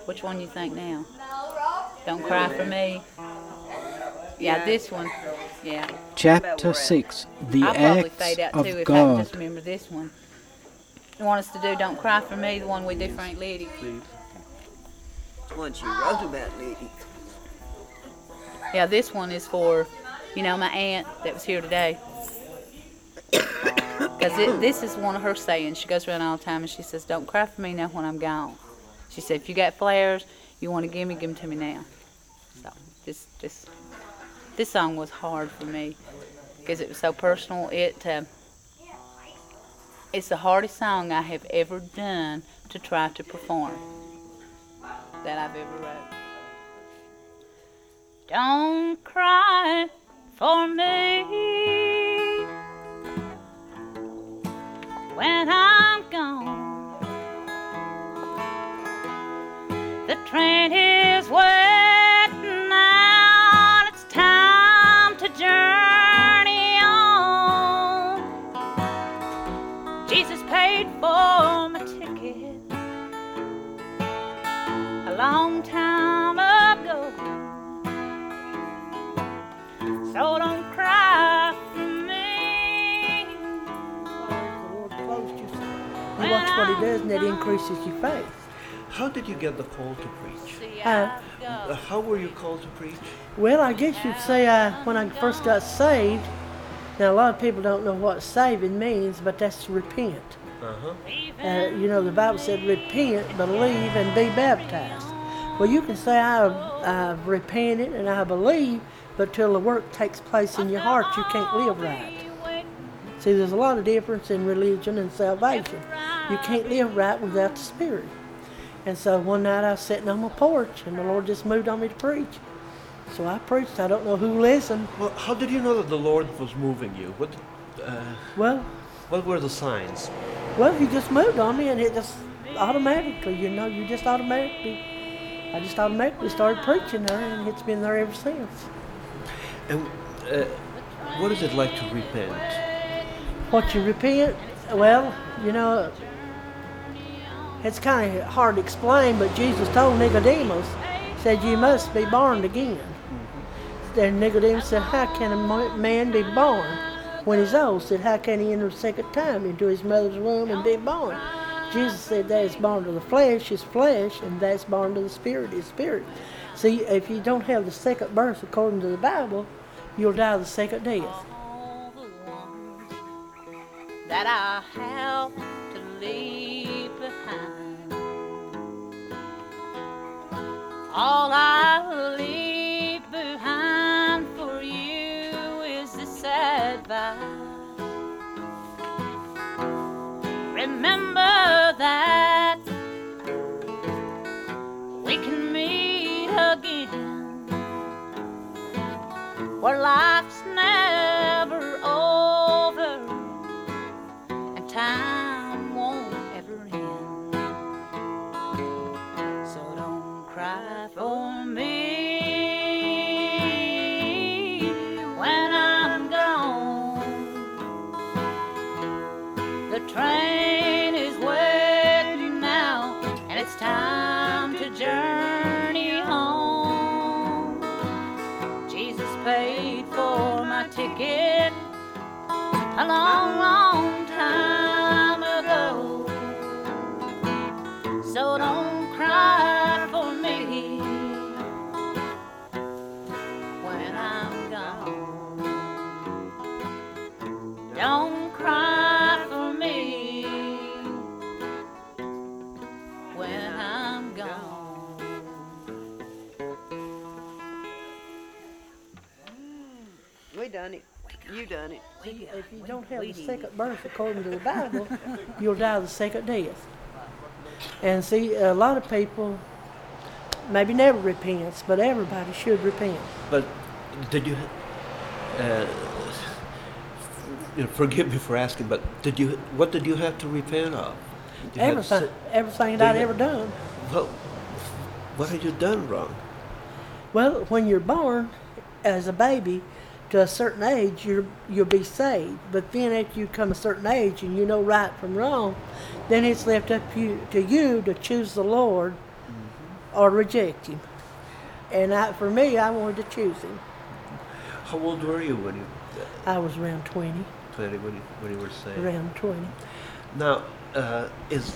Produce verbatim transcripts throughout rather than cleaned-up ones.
Which one you think now? Don't Cry for Me. Yeah, this one. Yeah. Chapter six. The I'll probably Acts fade out of too if I God. can just remember this one. You want us to do Don't Cry for Me, the one we do for Aunt Liddy? Please. Once you wrote about Liddy. Yeah, this one is for, you know, my aunt that was here today. Because this is one of her sayings. She goes around all the time and she says, don't cry for me now when I'm gone. She said, if you got flowers you want to give me, give them to me now. So this this this song was hard for me because it was so personal. It uh, it's the hardest song I have ever done to try to perform that I've ever wrote. Don't cry for me when I'm gone. The train is waiting now, it's time to journey on. Jesus paid for my ticket a long time ago. So don't cry for me. The Lord closed you. You watch what He does, and that increases your faith. How did you get the call to preach? Uh, Uh, how were you called to preach? well, I guess you'd say I, when I first got saved. Now, a lot of people don't know what saving means, but that's to repent. Uh-huh. Uh, you know, the Bible said, repent, believe, and be baptized. Well, you can say I've, I've repented and I believe, but till the work takes place in your heart, you can't live right. See, there's a lot of difference in religion and salvation. You can't live right without the Spirit. And so one night I was sitting on my porch, and the Lord just moved on me to preach. So I preached. I don't know who listened. Well, how did you know that the Lord was moving you? What, uh, Well, what were the signs? well, He just moved on me, and it just automatically, you know, you just automatically, I just automatically started preaching there, and it's been there ever since. And uh, what is it like to repent? What you repent? Well, you know, it's kind of hard to explain, but Jesus told Nicodemus, said, you must be born again. And Nicodemus said, how can a mo- man be born when he's old? Said, how can he enter a second time into his mother's womb and be born? Jesus said, that is born to the flesh is flesh, and that's born to the spirit is spirit. See, if you don't have the second birth according to the Bible, you'll die the second death. All the ones that I have to leave behind. All I leave behind for you is this advice. Remember that we can meet again, where life's never over and time won't ever end. So don't cry for me when I'm gone. The train is waiting now, and it's time to journey home. Jesus paid for my ticket a long, long time ago. So don't cry for me when I'm gone. Don't cry for me when I'm gone. We done it. You done it. See, if you don't have the second birth according to the Bible, you'll die the second death. And see, a lot of people maybe never repents, but everybody should repent. But did you, uh, you know, forgive me for asking, but did you, what did you have to repent of? You had to Everything, say- everything Do that I'd you- ever done. Well, what had you done wrong? Well, when you're born as a baby to a certain age, you're, you'll be saved. But then after you come a certain age and you know right from wrong, then it's left up you, to you to choose the Lord or reject him. And I, for me, I wanted to choose him. How old were you when you I was around twenty, twenty when you when you were saved? around twenty. Now, uh, is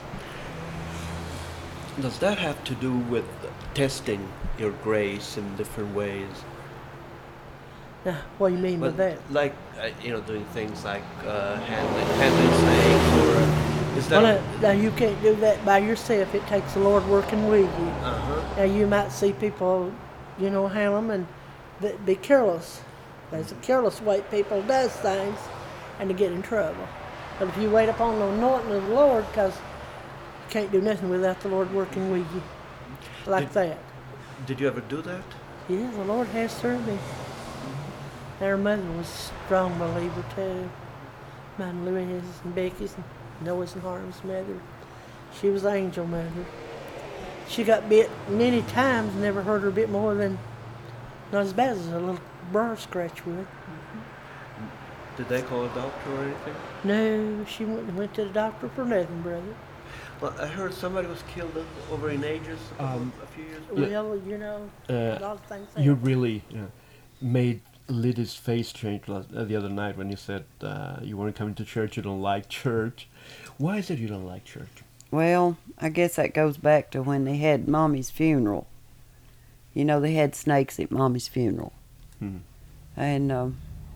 does that have to do with testing your grace in different ways? Now, what do you mean by But that? like uh, you know, doing things like uh, handling handling snakes, or uh, is that? Well, now, now, you can't do that by yourself. It takes the Lord working with you. uh-huh. Now, you might see people, you know, handle them and th- be careless. There's a careless way people does things, and to get in trouble. But if you wait upon the anointing of the Lord, because you can't do nothing without the Lord working with you, like Did- that. Did you ever do that? Yeah, the Lord has served me. Our mother was a strong believer too. Mine, Louis and Becky's, and Noah's and Harm's mother. She was an angel mother. She got bit many times, never hurt her a bit more than, not as bad as a little burr scratch would. Did they call a doctor or anything? No, she went, went to the doctor for nothing, brother. Well, I heard somebody was killed o- over in Aegis Um, a few years ago. Well, you know, Uh, a lot of things You happen. really uh, made Liddy's face change last, uh, the other night when you said uh, you weren't coming to church, you don't like church. Why is it you don't like church? Well, I guess that goes back to when they had Mommy's funeral. You know, they had snakes at Mommy's funeral. Hmm. And um,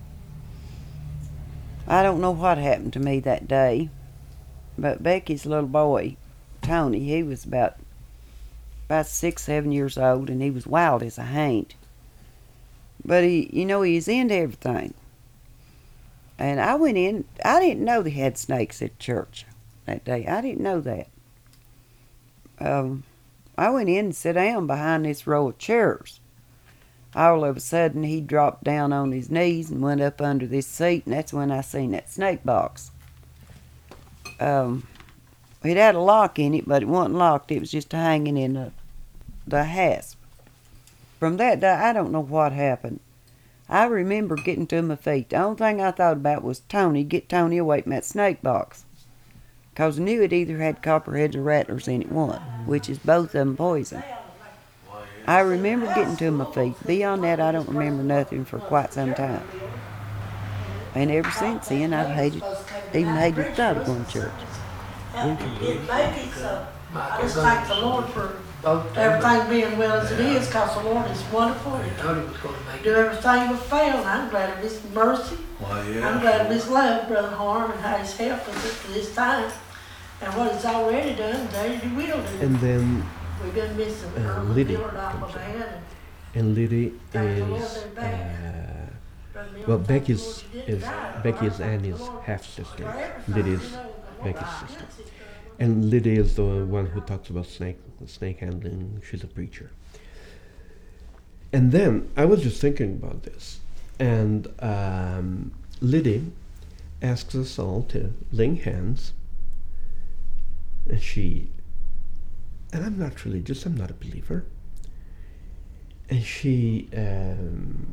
I don't know what happened to me that day, but Becky's little boy, Tony, he was about about six, seven years old, and he was wild as a haint. But he, you know, he's into everything. And I went in, I didn't know they had snakes at church that day. I didn't know that. Um, I went in and sat down behind this row of chairs. All of a sudden, he dropped down on his knees and went up under this seat, and that's when I seen that snake box. Um, it had a lock in it, but it wasn't locked. It was just hanging in the, the hasp. From that day, I don't know what happened. I remember getting to my feet. The only thing I thought about was Tony, get Tony away from that snake box. Because I knew it either had copperheads or rattlers in it, one, which is both of them poison. I remember getting to my feet. Beyond that, I don't remember nothing for quite some time. And ever since then, I've hated, even hated the thought of going to church. It may be so. I just thank the Lord for everything being well as it is, because the Lord is wonderful. He do everything but fail, and I'm glad of His mercy. I'm glad of His love, Brother Harm, and how He's helped us up to this time. And what He's already done, that He will do. And then We've been missing uh, Irma Liddy Dillard off comes of up. hand, and Liddy Thank the Lord is they're back. uh, and Brother well, Miller, thank the Becky's Lord you didn't is die. Becky is Thank the Annie's Lord half for sister. everything, Liddy is you know, the Becky's Lord, sister. I- And Liddy is the one who talks about snake snake handling. She's a preacher. And then I was just thinking about this, and um, Liddy asks us all to lay hands, and she, and I'm not religious, I'm not a believer, and she um,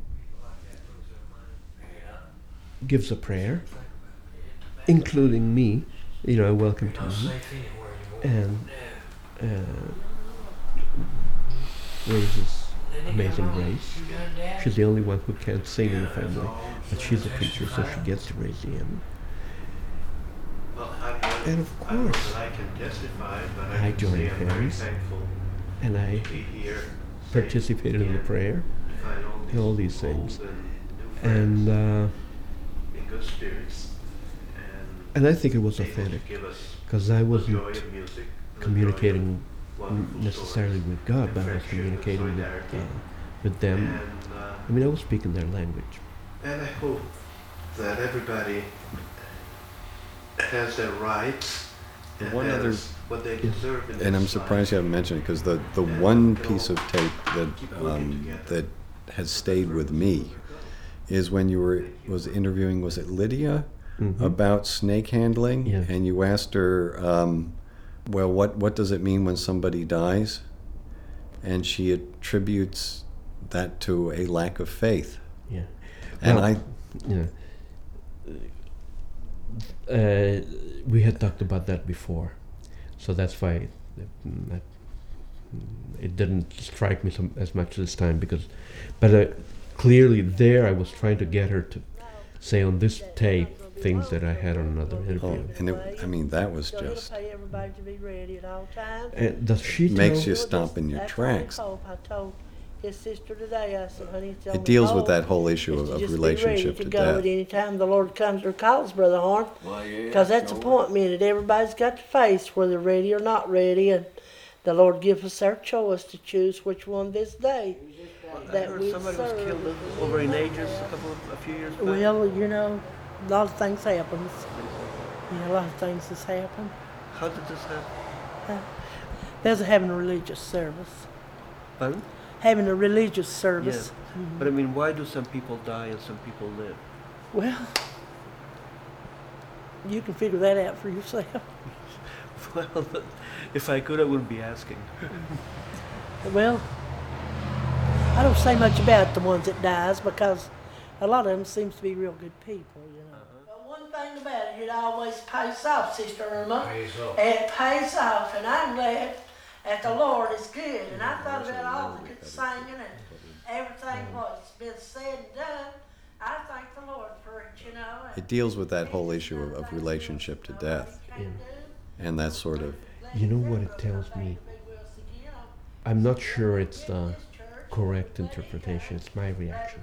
gives a prayer, including me, you know, welcome to me, and uh, raises Amazing Grace. She's the only one who can't sing in the family, but she's a preacher, so she gets to raise the hymn. And of course, I joined hands, and I participated in the prayer, and all these things. And uh, and I think it was authentic, because I wasn't communicating necessarily with God, but I was communicating with, uh, with them. I mean, I was speaking their language. And I hope that everybody has their rights and One has other- what they deserve in And I'm this surprised you life. haven't mentioned it, because the, the one piece of tape that um, that has stayed with me is when you were was interviewing, was it Lydia, Mhm. about snake handling, Yeah. and you asked her, um, well, what what does it mean when somebody dies, and she attributes that to a lack of faith, Yeah. and Well, I. Yeah. Uh, we had talked about that before, so that's why that, that it didn't strike me some, as much this time because, but uh, clearly there I was trying to get her to say on this tape things that I had on another Oh, interview. and it, I mean, that was So he'll just pay everybody to be ready at all times. And does she tell? makes you stop in your That's what I tracks. told- I told his sister today, I said, honey, it's It only deals with goal that whole issue is of, to of just be relationship ready to to go death. at any time the Lord comes or calls, Brother Horn. Well, yeah. Because that's a point minute everybody's got to face, whether ready or not ready, and the Lord gives us our choice to choose which one this day. I that heard we somebody was serve. killed over in Aegis a couple of, a few years back. Well, you know, a lot of things happen. Yeah, a lot of things has happened. How did this happen? There's having a religious service. Pardon? Having a religious service. But I mean, why do some people die and some people live? Well, you can figure that out for yourself. Well, if I could, I wouldn't be asking. Well, I don't say much about the ones that dies because a lot of them seems to be real good people, you know. But one thing about it, it always pays off, Sister Irma. It pays off, and I'm glad that the Lord is good. And I thought about all the good singing and everything what's been said and done. I thank the Lord for it, you know. It deals with that whole issue of, of relationship to death and that sort of. You know what it tells me? I'm not sure it's the correct interpretation. It's my reaction.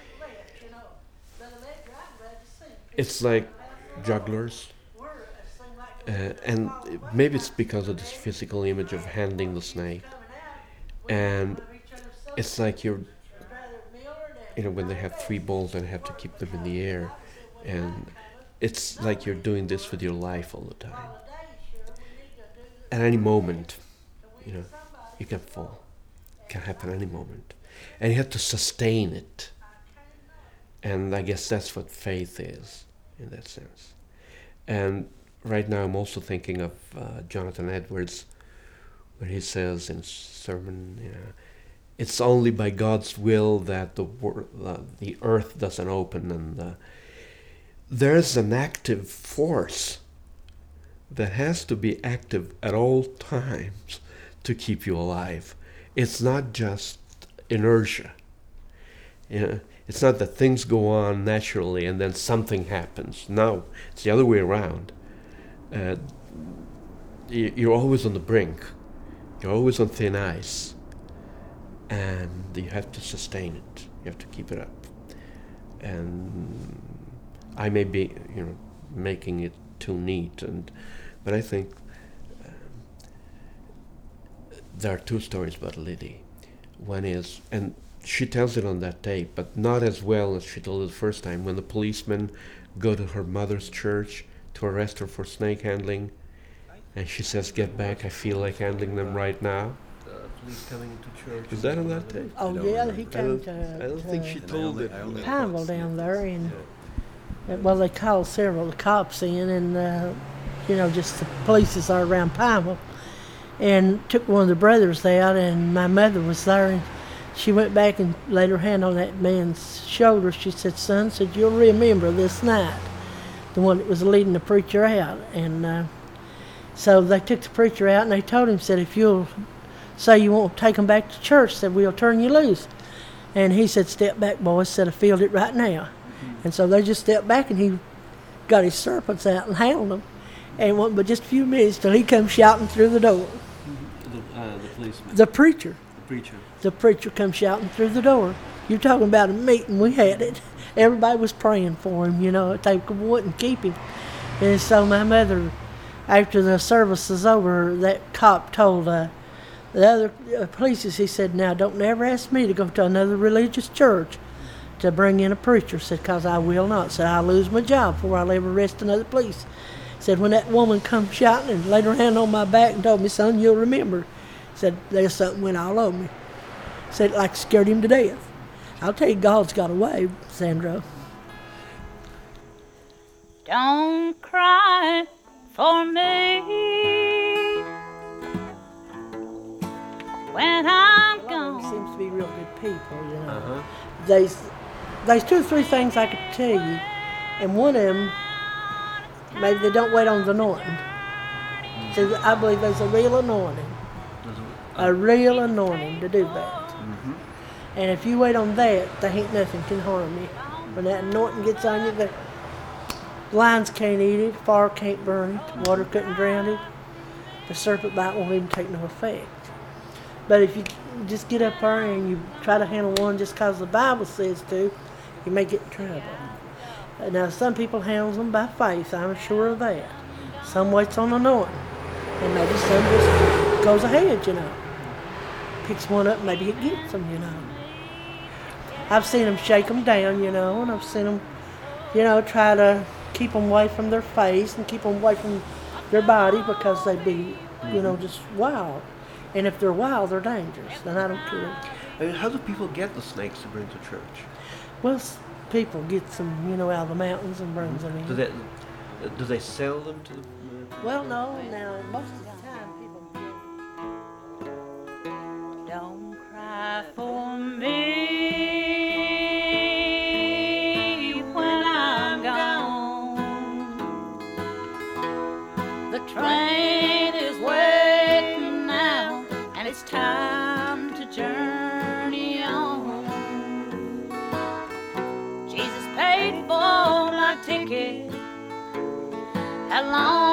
It's like jugglers, uh, and it- maybe it's because of this physical image of handling the snake, and it's like you're, you know, when they have three balls and have to keep them in the air, and it's like you're doing this with your life all the time. At any moment, you know, you can fall. It can happen any moment. And you have to sustain it. And I guess that's what faith is, in that sense. And right now I'm also thinking of uh, Jonathan Edwards, where he says in his sermon, you know, it's only by God's will that the wor- uh, the earth doesn't open, and uh, there's an active force that has to be active at all times to keep you alive. It's not just inertia. You know, it's not that things go on naturally and then something happens. No, it's the other way around. Uh, y- you're always on the brink. You're always on thin ice. And you have to sustain it. You have to keep it up. And I may be, you know, making it too neat, and but I think um, there are two stories about Liddy. One is, and she tells it on that tape, but not as well as she told it the first time, when the policemen go to her mother's church to arrest her for snake handling, and she says, "Get back, I feel like handling them right now." Uh, police coming into church. Is that on that tape? Oh, don't yeah, remember. he I came don't, to, I don't think to she And I told only- it. I only- Pineville down there, and uh, well, they called several of the cops in, and uh, you know, just the police is are around Pineville, and took one of the brothers out, and my mother was there, and she went back and laid her hand on that man's shoulder. She said, "Son," said, "you'll remember this night," the one that was leading the preacher out, and uh, so they took the preacher out, and they told him, said, "If you'll say you won't take him back to church, said we'll turn you loose." And he said, "Step back, boys," said, "I feel it right now." And so they just stepped back, and he got his serpents out and handled them. And it wasn't but just a few minutes till he come shouting through the door. The, uh, the policeman. The preacher, The preacher. the preacher come shouting through the door. You're talking about a meeting, we had it. Everybody was praying for him, you know, if they wouldn't keep him. And so my mother, after the service was over, that cop told uh, the other uh, police, he said, "Now don't never ask me to go to another religious church to bring in a preacher," said, "because I will not." Said, "I'll lose my job before I'll ever arrest another police." Said, "When that woman come shouting and laid her hand on my back and told me, 'Son, you'll remember,' said, there's something went all over me." Said, like scared him to death. I'll tell you, God's got a way, Sandra. Don't cry for me when I'm A lot of them gone. seems to be real good people, you know. Uh-huh. There's, there's two or three things I could tell you, and one of them, maybe they don't wait on the anointing. So I believe there's a real anointing. a real anointing to do that. And if you wait on that, there ain't nothing can harm you. When that anointing gets on you, the lions can't eat it, fire can't burn it, water couldn't drown it, the serpent bite won't even take no effect. But if you just get up there and you try to handle one just because the Bible says to, you may get in trouble. Now, some people handle them by faith, I'm sure of that. Some waits on anointing, and maybe some just goes ahead, you know. Picks one up, maybe it gets them, you know. I've seen them shake them down, you know, and I've seen them, you know, try to keep them away from their face and keep them away from their body because they be, you know, just wild. And if they're wild, they're dangerous, and I don't care. I mean, how do people get the snakes to bring to church? Well, s- people get some, you know, out of the mountains and brings them in. Do they, do they sell them to the... Well, no, now, most of the time, people get Don't cry for me when I'm gone. The train is waiting now, and it's time to journey on. Jesus paid for my ticket. How long